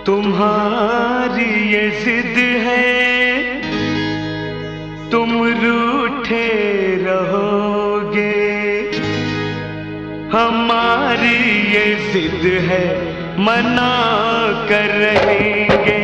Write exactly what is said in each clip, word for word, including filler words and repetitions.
तुम्हारी ये जिद है, तुम रूठे रहोगे। हमारी ये जिद है, मना कर रहेंगे।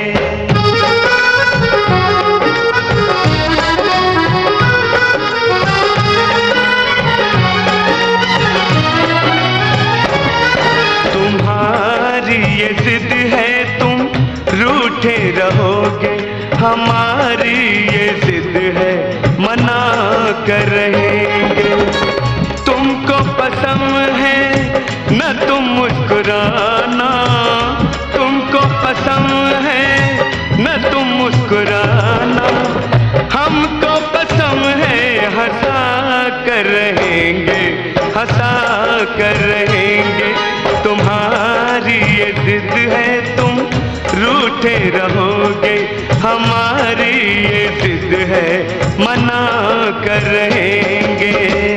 तुम्हारी ये जिद है, तुम रूठे रहोगे। हमारी ये जिद है, मना कर रहेंगे। तुमको पसंद है न तुम मुस्कुराना, तुमको पसंद है न तुम मुस्कुराना। हमको पसंद है, हंसा कर रहेंगे, हंसा कर रहेंगे। तुम्हारी ये जिद है, तुम रूठे रहोगे। हमारी ये जिद है, मना कर रहेंगे।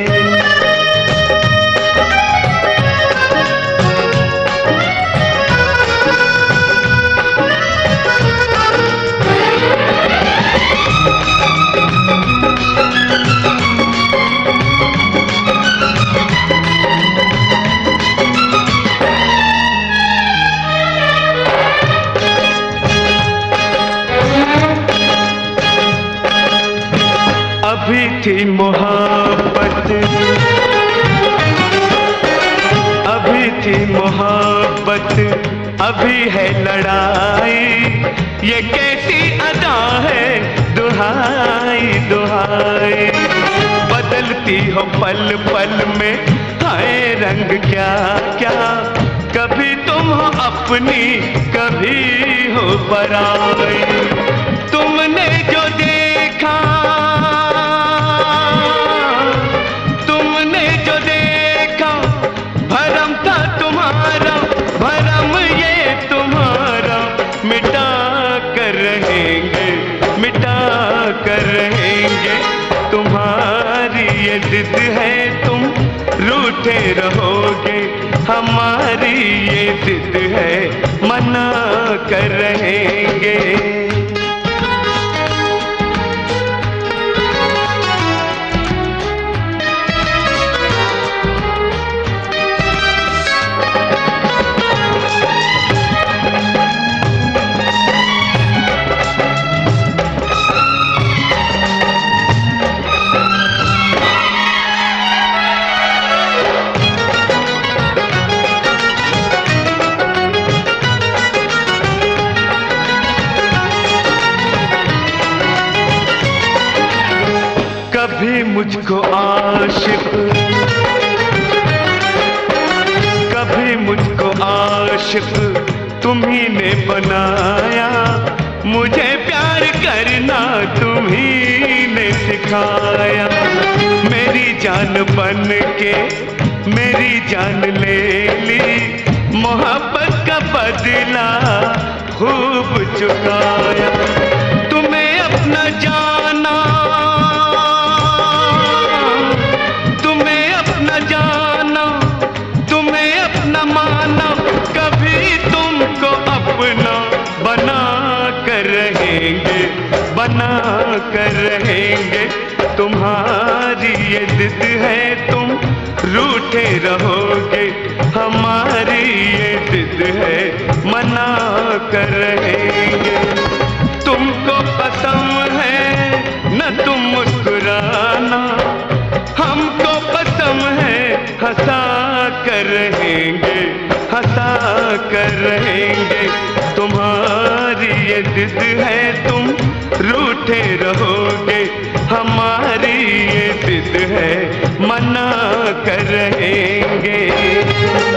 अभी थी मोहब्बत, अभी थी मोहब्बत, अभी है लड़ाई। ये कैसी अदा है, दुहाई दुहाई। बदलती हो पल पल में, हाय रंग क्या क्या। कभी तुम हो अपनी, कभी हो पराई। तुमने जो देखा, तुमने जो देखा, भरम था तुम्हारा, भरम ये तुम्हारा। मिटा कर रहेंगे, मिटा कर रहेंगे। तुम्हारी ये जिद है, तुम रूठे रहोगे। हमारी ये जिद है, मना कर रहेंगे। कभी मुझको आशिक, कभी मुझको आशिक तुम्ही ने बनाया। मुझे प्यार करना तुम्ही ने सिखाया। मेरी जान बन के मेरी जान ले ली। मोहब्बत का बदला खूब चुकाया। तुम्हें अपना जाना, जाना, तुम्हें अपना माना। कभी तुमको अपना बना कर रहेंगे, बना कर रहेंगे। तुम्हारी ये जिद है, तुम रूठे रहोगे। हमारी ये जिद है, मना कर रहेंगे। तुमको पसंद है न तुम मुस्कुराना, हमको पसंद है, हंसा कर रहेंगे, हंसा कर रहेंगे। तुम्हारी ये जिद है, तुम रूठे रहोगे। हमारी ये जिद है, मना कर रहेंगे।